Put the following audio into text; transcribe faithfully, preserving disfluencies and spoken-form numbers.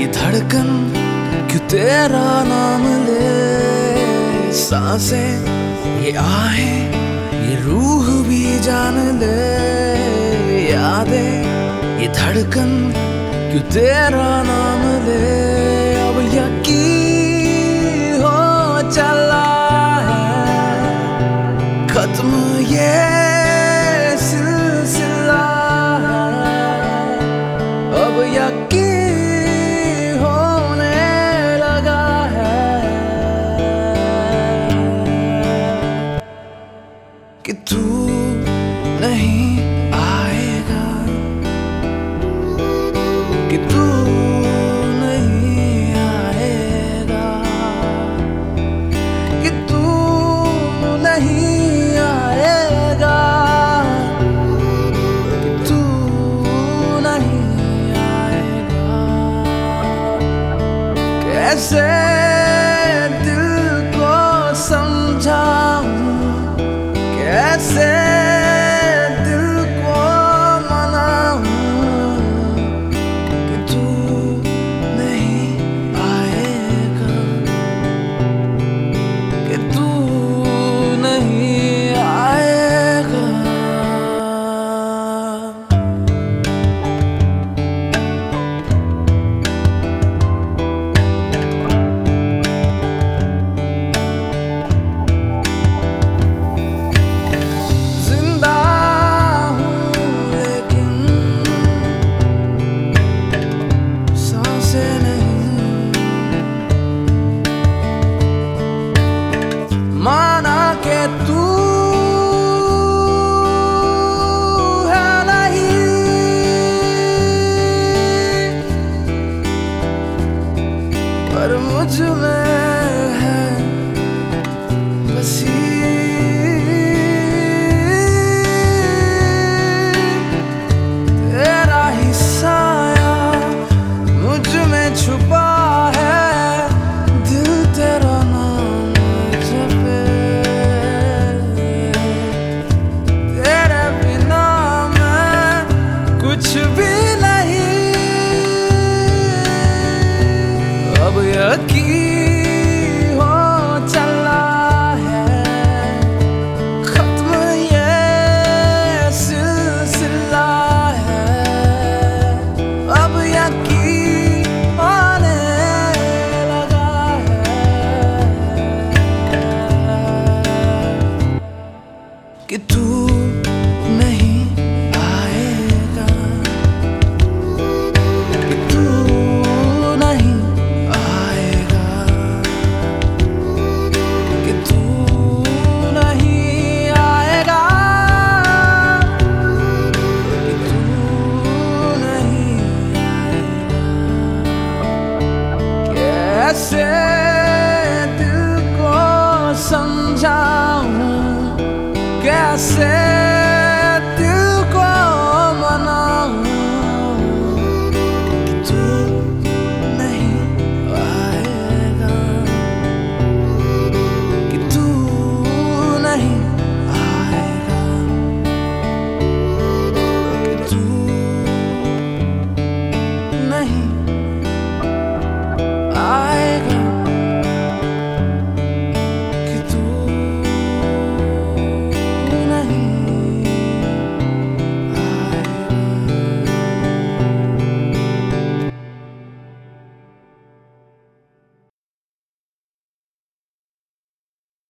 ये धड़कन क्यों तेरा नाम ले, सांसें ये आहें ये रूह भी जान ले, यादें ये धड़कन क्यों तेरा नाम ले। अब यकीन हो चला है खत्म ये सिलसिला, अब यकीन होने लगा है कि तू नहीं आएगा, कि तू नहीं आएगा, कि तू नहीं आएगा, कि तू नहीं आएगा। कैसे दिल को समझाऊं, कैसे दिल को मनाऊं कि तू नहीं आएगा, कि तू नहीं आएगा। माना के तू है नहीं, पर मुझ में है बसी तेरा ही साया, मुझ में छुपा है दिल तेरा नाम जपे, तेरे बिना मैं कुछ भी नहीं। अब यकीन हो चला है खत्म ये सिलसिला है, अब यकीन होने लगा है कि तू नहीं आएगा, कि तू नहीं आएगा, कि तू नहीं आएगा, कि तू नहीं आएगा। कैसे